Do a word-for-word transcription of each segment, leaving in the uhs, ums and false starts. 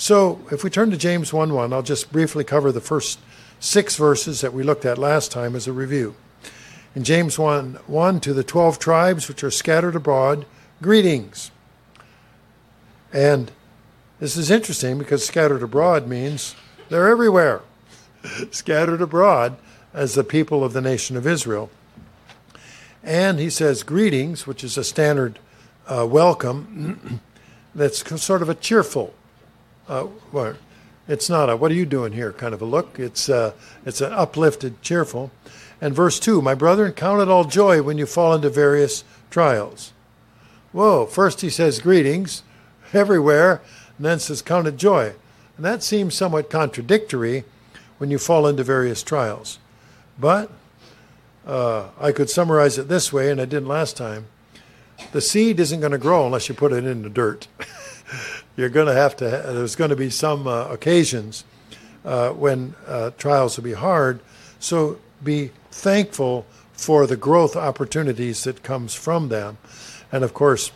So if we turn to James one one, I'll just briefly cover the first six verses that we looked at last time as a review. In James one one, to the twelve tribes which are scattered abroad, greetings. And this is interesting because scattered abroad means they're everywhere. Scattered abroad as the people of the nation of Israel. And he says greetings, which is a standard uh, welcome that's sort of a cheerful, uh, well, it's not a what are you doing here kind of a look. It's uh, it's an uplifted, cheerful. And verse two, my brethren, count it all joy when you fall into various trials. Whoa, first he says greetings everywhere, and then says count it joy. And that seems somewhat contradictory when you fall into various trials. But uh, I could summarize it this way, and I didn't last time. The seed isn't going to grow unless you put it in the dirt. You're going to have to, there's going to be some uh, occasions uh, when uh, trials will be hard. So be thankful for the growth opportunities that comes from them. And of course,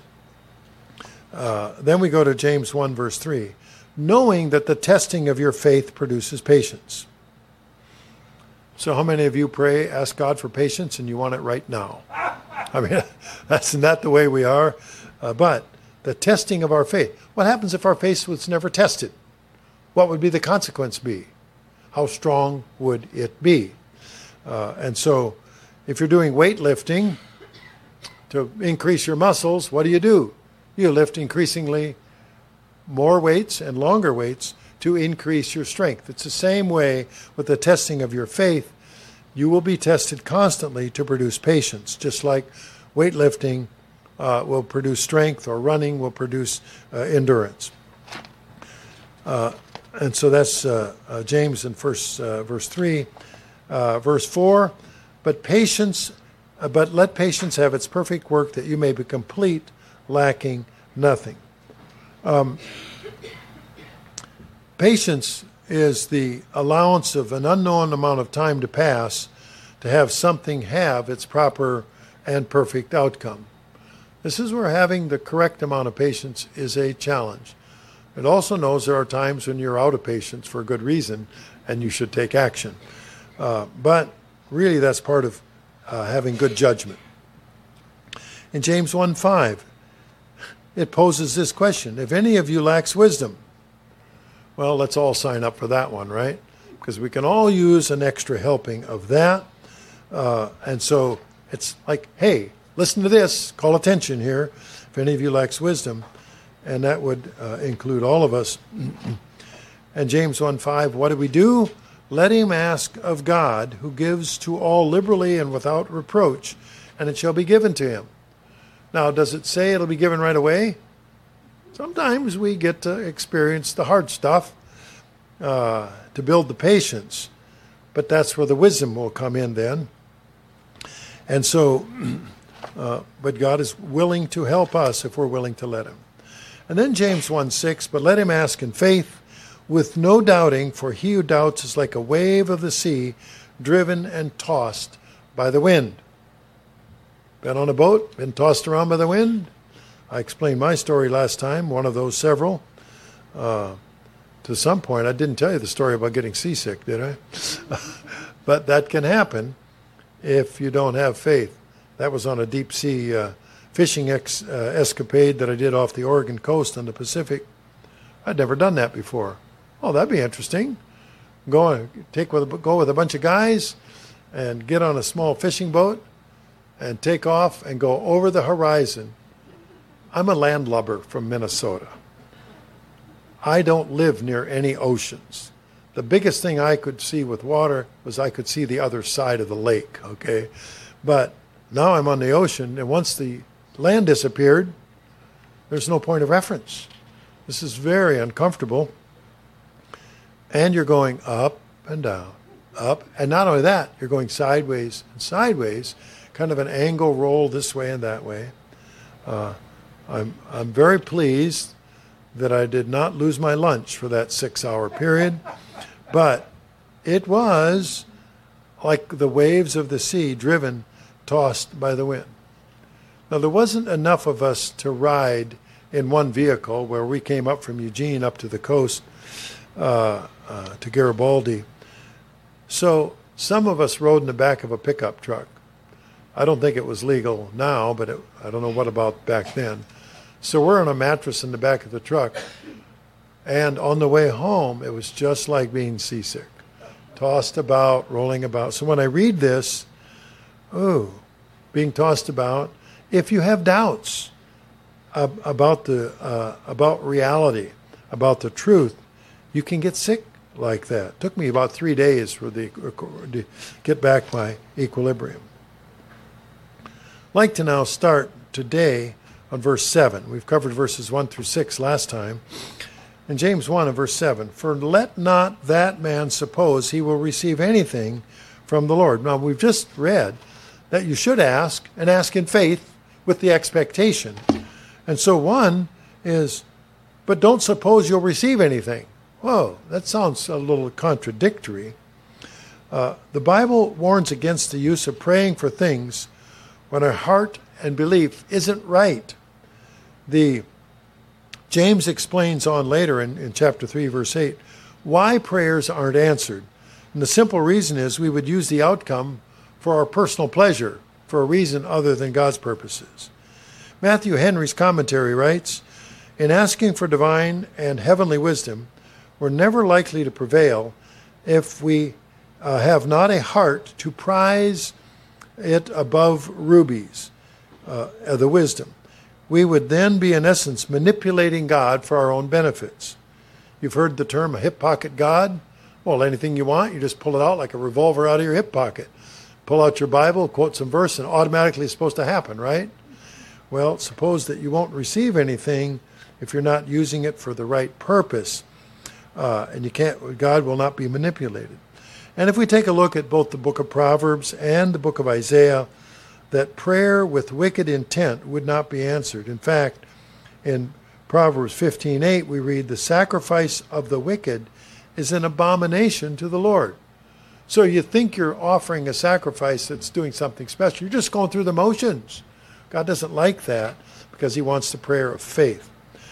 uh, then we go to James one verse three. Knowing that the testing of your faith produces patience. So how many of you pray, ask God for patience, and you want it right now? I mean, that's not the way we are. Uh, but the testing of our faith. What happens if our faith was never tested? What would be the consequence be? How strong would it be? Uh, and so if you're doing weightlifting to increase your muscles, what do you do? You lift increasingly more weights and longer weights to increase your strength. It's the same way with the testing of your faith. You will be tested constantly to produce patience, just like weightlifting uh, will produce strength, or running will produce uh, endurance. Uh, and so that's uh, uh, James in first, uh, verse three. Uh, verse four, but patience, uh, but let patience have its perfect work, that you may be complete, lacking nothing. Um, patience is the allowance of an unknown amount of time to pass to have something have its proper and perfect outcome. This is where having the correct amount of patience is a challenge. It also knows there are times when you're out of patience for a good reason and you should take action. Uh, but really that's part of uh, having good judgment. In James one five, it poses this question: if any of you lacks wisdom, well, let's all sign up for that one, right? Because we can all use an extra helping of that. Uh, and so it's like, hey, listen to this, call attention here, if any of you lacks wisdom. And that would uh, include all of us. And James one five, what do we do? Let him ask of God, who gives to all liberally and without reproach, and it shall be given to him. Now, does it say it'll be given right away? Sometimes we get to experience the hard stuff uh, to build the patience, but that's where the wisdom will come in then. And so, uh, but God is willing to help us if we're willing to let him. And then James one six, but let him ask in faith, with no doubting, for he who doubts is like a wave of the sea, driven and tossed by the wind. Been on a boat, been tossed around by the wind? I explained my story last time, one of those several. Uh, to some point, I didn't tell you the story about getting seasick, did I? But that can happen if you don't have faith. That was on a deep sea uh, fishing ex, uh, escapade that I did off the Oregon coast on the Pacific. I'd never done that before. Oh, that'd be interesting. Go take with go with a bunch of guys and get on a small fishing boat and take off and go over the horizon. I'm a landlubber from Minnesota. I don't live near any oceans. The biggest thing I could see with water was I could see the other side of the lake, okay? But now I'm on the ocean, and once the land disappeared, there's no point of reference. This is very uncomfortable. And you're going up and down, up. And not only that, you're going sideways and sideways, kind of an angle roll this way and that way. Uh, I'm, I'm very pleased that I did not lose my lunch for that six-hour period. But it was like the waves of the sea, driven, tossed by the wind. Now, there wasn't enough of us to ride in one vehicle where we came up from Eugene up to the coast uh, uh, to Garibaldi. So some of us rode in the back of a pickup truck. I don't think it was legal now, but it, I don't know what about back then. So we're on a mattress in the back of the truck. And on the way home, it was just like being seasick. Tossed about, rolling about. So when I read this, oh, being tossed about, if you have doubts ab- about the uh, about reality, about the truth, you can get sick like that. It took me about three days for the to get back my equilibrium. I'd like to now start today on verse seven. We've covered verses one through six last time. In James one and verse seven, for let not that man suppose he will receive anything from the Lord. Now, we've just read that you should ask, and ask in faith with the expectation. And so one is, but don't suppose you'll receive anything. Whoa, that sounds a little contradictory. Uh, the Bible warns against the use of praying for things when our heart and belief isn't right. The James explains on later in, in chapter three, verse eight, why prayers aren't answered. And the simple reason is we would use the outcome for our personal pleasure, for a reason other than God's purposes. Matthew Henry's commentary writes, in asking for divine and heavenly wisdom, we're never likely to prevail if we uh, have not a heart to prize it above rubies, uh, the wisdom. We would then be, in essence, manipulating God for our own benefits. You've heard the term a hip pocket God? Well, anything you want, you just pull it out like a revolver out of your hip pocket. Pull out your Bible, quote some verse, and automatically it's supposed to happen, right? Well, suppose that you won't receive anything if you're not using it for the right purpose, uh, and you can't. God will not be manipulated. And if we take a look at both the book of Proverbs and the book of Isaiah, that prayer with wicked intent would not be answered. In fact, in Proverbs fifteen eight, we read, the sacrifice of the wicked is an abomination to the Lord. So you think you're offering a sacrifice that's doing something special. You're just going through the motions. God doesn't like that because he wants the prayer of faith.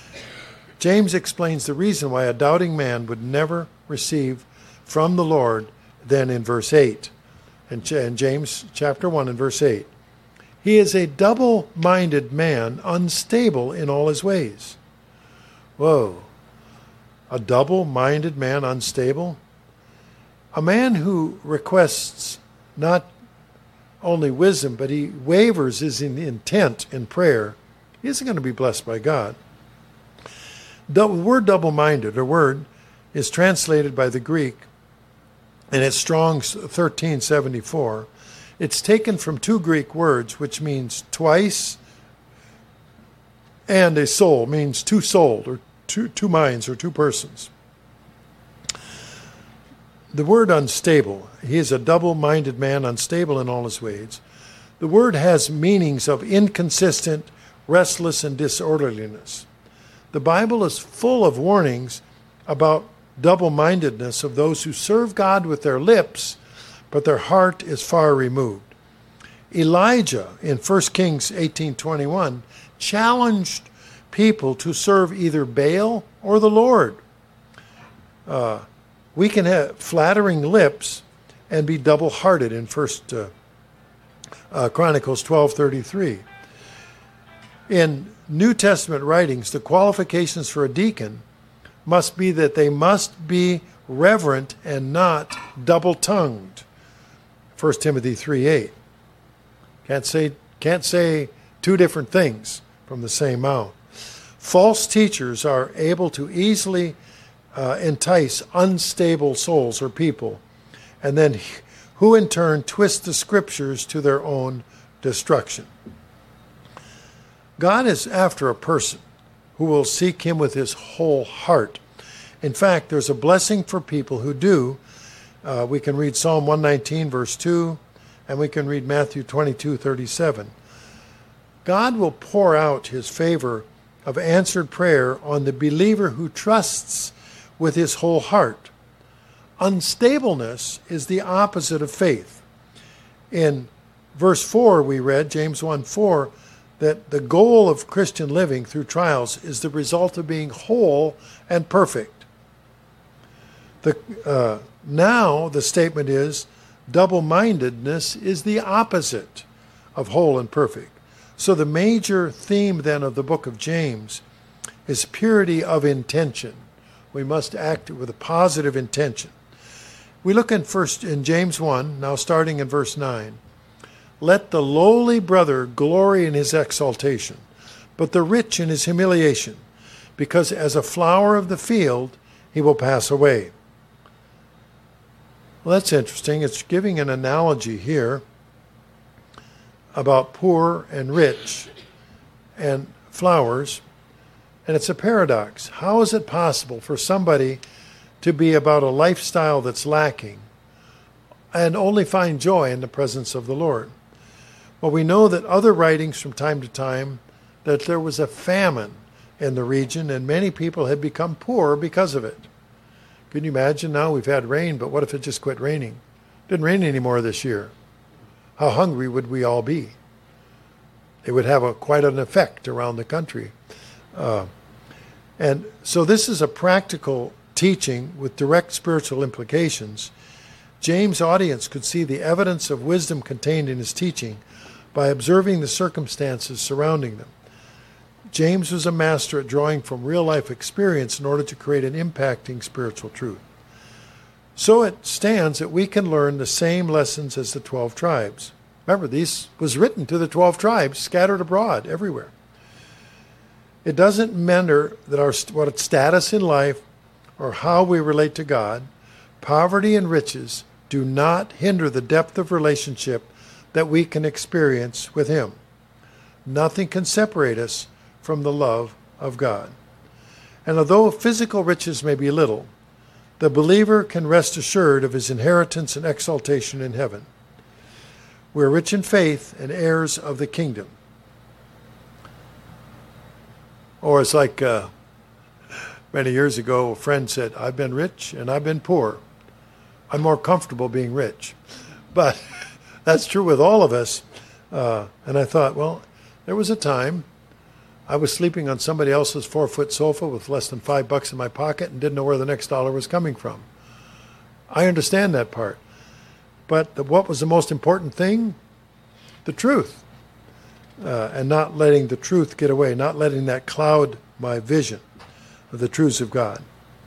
James explains the reason why a doubting man would never receive from the Lord then in verse eight. In James chapter one and verse eight. He is a double-minded man, unstable in all his ways. Whoa. A double-minded man, unstable? A man who requests not only wisdom, but he wavers his intent in prayer, he isn't going to be blessed by God. The word double-minded, or word, is translated by the Greek, and it's Strong's thirteen seventy-four. It's taken from two Greek words, which means twice, and a soul means two souled, or two, two minds, or two persons. The word unstable, he is a double-minded man, unstable in all his ways. The word has meanings of inconsistent, restless, and disorderliness. The Bible is full of warnings about double-mindedness of those who serve God with their lips, but their heart is far removed. Elijah in First Kings eighteen twenty-one challenged people to serve either Baal or the Lord. Uh, we can have flattering lips and be double-hearted in First uh, uh, Chronicles twelve thirty-three. In New Testament writings, the qualifications for a deacon must be that they must be reverent and not double-tongued. First Timothy three eight. Can't say, can't say two different things from the same mouth. False teachers are able to easily uh, entice unstable souls or people, and then who in turn twist the scriptures to their own destruction. God is after a person who will seek him with his whole heart. In fact, there's a blessing for people who do. Uh, we can read Psalm one nineteen, verse two, and we can read Matthew twenty-two thirty-seven. God will pour out his favor of answered prayer on the believer who trusts with his whole heart. Unstableness is the opposite of faith. In verse four we read, James one four, that the goal of Christian living through trials is the result of being whole and perfect. The, uh, now the statement is, double-mindedness is the opposite of whole and perfect. So the major theme then of the book of James is purity of intention. We must act with a positive intention. We look in first in James one, now starting in verse nine. Let the lowly brother glory in his exaltation, but the rich in his humiliation, because as a flower of the field he will pass away. Well, that's interesting. It's giving an analogy here about poor and rich and flowers, and it's a paradox. How is it possible for somebody to be about a lifestyle that's lacking and only find joy in the presence of the Lord? Well, we know that other writings from time to time that there was a famine in the region and many people had become poor because of it. Can you imagine now we've had rain, but what if it just quit raining? It didn't rain anymore this year. How hungry would we all be? It would have a, quite an effect around the country. Uh, and so this is a practical teaching with direct spiritual implications. James' audience could see the evidence of wisdom contained in his teaching by observing the circumstances surrounding them. James was a master at drawing from real-life experience in order to create an impacting spiritual truth. So it stands that we can learn the same lessons as the twelve tribes. Remember, these was written to the twelve tribes scattered abroad everywhere. It doesn't matter that our what status in life or how we relate to God, poverty and riches do not hinder the depth of relationship that we can experience with Him. Nothing can separate us from the love of God. And although physical riches may be little, the believer can rest assured of his inheritance and exaltation in heaven. We're rich in faith and heirs of the kingdom. Or it's like uh, many years ago, a friend said, I've been rich and I've been poor. I'm more comfortable being rich. But that's true with all of us. Uh, and I thought, well, there was a time I was sleeping on somebody else's four-foot sofa with less than five bucks in my pocket and didn't know where the next dollar was coming from. I understand that part. But the, what was the most important thing? The truth. Uh, and not letting the truth get away, not letting that cloud my vision of the truths of God.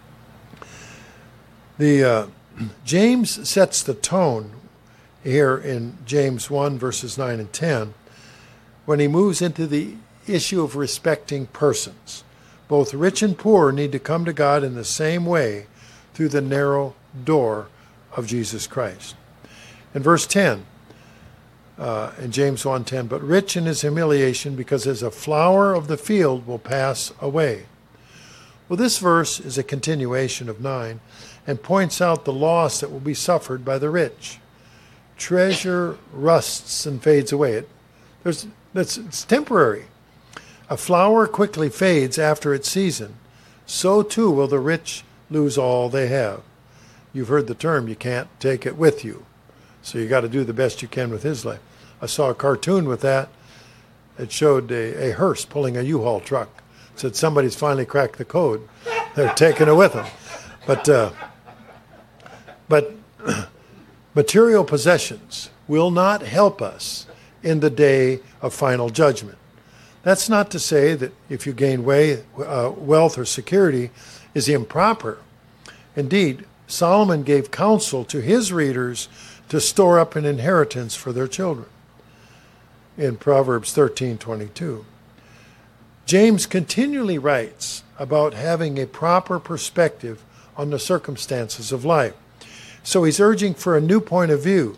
The uh, James sets the tone here in James one, verses nine and ten, when he moves into the issue of respecting persons. Both rich and poor need to come to God in the same way through the narrow door of Jesus Christ. In verse ten, uh, in James one ten, but rich in his humiliation, because as a flower of the field will pass away. Well, this verse is a continuation of nine and points out the loss that will be suffered by the rich. Treasure rusts and fades away. It, there's, that's, it's temporary. A flower quickly fades after its season. So too will the rich lose all they have. You've heard the term, you can't take it with you. So you got to do the best you can with his life. I saw a cartoon with that. It showed a, a hearse pulling a U-Haul truck. It said somebody's finally cracked the code. They're taking it with them. But, uh, but material possessions will not help us in the day of final judgment. That's not to say that if you gain way, uh, wealth or security is improper. Indeed, Solomon gave counsel to his readers to store up an inheritance for their children in Proverbs thirteen twenty-two. James continually writes about having a proper perspective on the circumstances of life. So he's urging for a new point of view.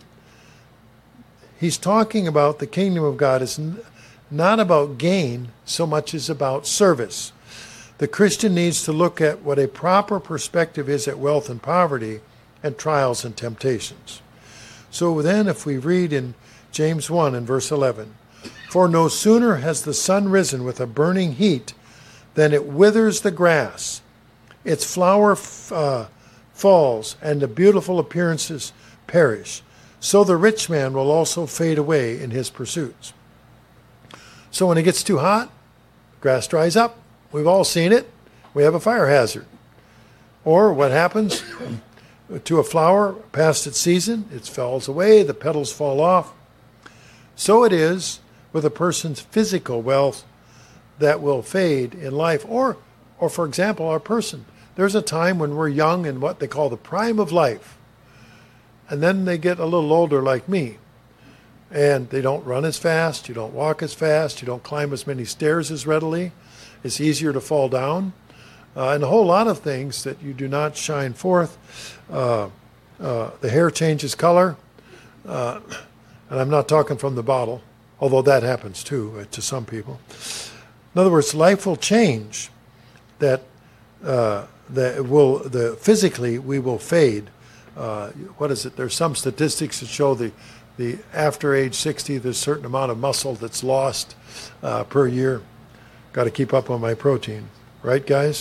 He's talking about the kingdom of God is not about gain so much as about service. The Christian needs to look at what a proper perspective is at wealth and poverty and trials and temptations. So then if we read in James one and verse eleven, for no sooner has the sun risen with a burning heat than it withers the grass, its flower f- uh, falls, and the beautiful appearances perish. So the rich man will also fade away in his pursuits. So when it gets too hot, grass dries up. We've all seen it. We have a fire hazard. Or what happens to a flower past its season? It falls away, the petals fall off. So it is with a person's physical wealth that will fade in life. Or, or for example, our person. There's a time when we're young in what they call the prime of life. And then they get a little older like me. And they don't run as fast, you don't walk as fast, you don't climb as many stairs as readily. It's easier to fall down. Uh, and a whole lot of things that you do not shine forth. Uh, uh, the hair changes color. Uh, and I'm not talking from the bottle, although that happens too uh, to some people. In other words, life will change. That uh, that will the physically we will fade. Uh, what is it? There's some statistics that show the the after age sixty, there's a certain amount of muscle that's lost uh, per year. Got to keep up on my protein, right, guys?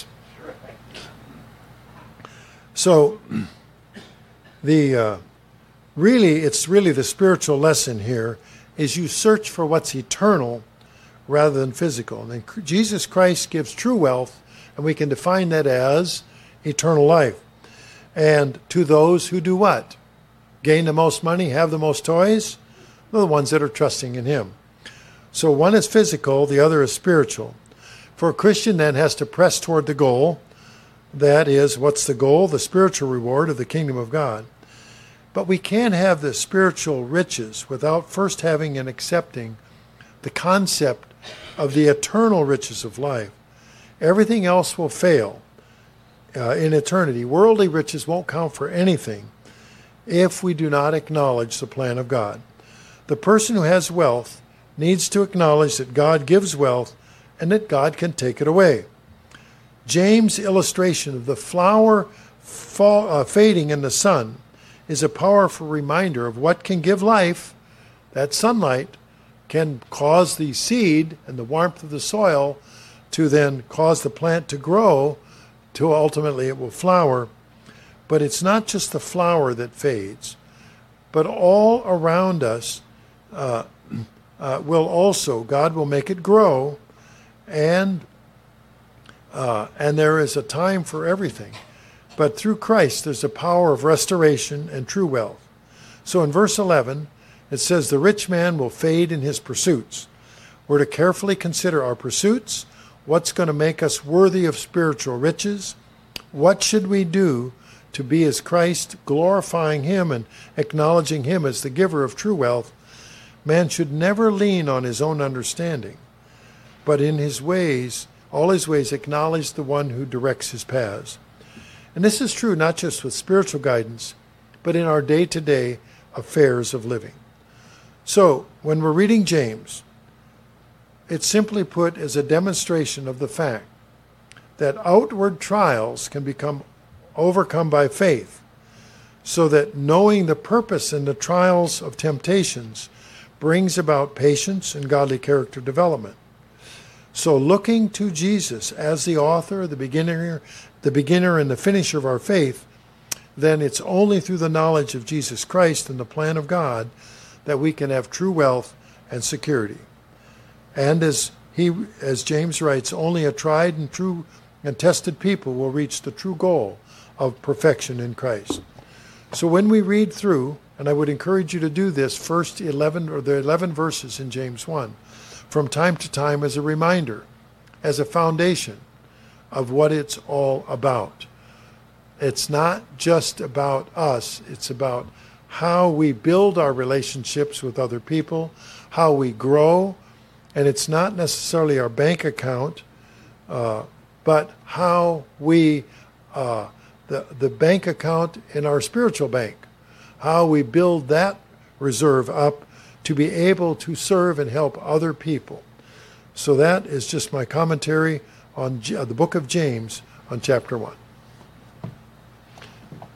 So, the uh, really, it's really the spiritual lesson here is you search for what's eternal rather than physical. And then Jesus Christ gives true wealth, and we can define that as eternal life. And to those who do what? Gain the most money, have the most toys? They're the ones that are trusting in Him. So one is physical, the other is spiritual. For a Christian then has to press toward the goal. That is, what's the goal? The spiritual reward of the kingdom of God. But we can't have the spiritual riches without first having and accepting the concept of the eternal riches of life. Everything else will fail uh, in eternity. Worldly riches won't count for anything if we do not acknowledge the plan of God. The person who has wealth needs to acknowledge that God gives wealth and that God can take it away. James' illustration of the flower fall, uh, fading in the sun is a powerful reminder of what can give life. That sunlight can cause the seed and the warmth of the soil to then cause the plant to grow, till ultimately it will flower. But it's not just the flower that fades, but all around us uh, uh, will also, God will make it grow, and uh, and there is a time for everything. But through Christ, there's a power of restoration and true wealth. So in verse eleven, it says, the rich man will fade in his pursuits. We're to carefully consider our pursuits, what's going to make us worthy of spiritual riches, what should we do to be as Christ, glorifying Him and acknowledging Him as the giver of true wealth. Man should never lean on his own understanding, but in his ways, all his ways, acknowledge the one who directs his paths. And this is true not just with spiritual guidance, but in our day-to-day affairs of living. So, when we're reading James, it's simply put as a demonstration of the fact that outward trials can become overcome by faith, so that knowing the purpose in the trials of temptations brings about patience and godly character development. So looking to Jesus as the author, the beginner, the beginner and the finisher of our faith, then it's only through the knowledge of Jesus Christ and the plan of God that we can have true wealth and security. And as he, as James writes, only a tried and true and tested people will reach the true goal of perfection in Christ. So when we read through, and I would encourage you to do this first eleven or the eleven verses in James one, from time to time as a reminder, as a foundation of what it's all about. It's not just about us, it's about how we build our relationships with other people, how we grow, and it's not necessarily our bank account, uh, but how we, uh, the, the bank account in our spiritual bank, how we build that reserve up to be able to serve and help other people. So that is just my commentary on J- the book of James on chapter one.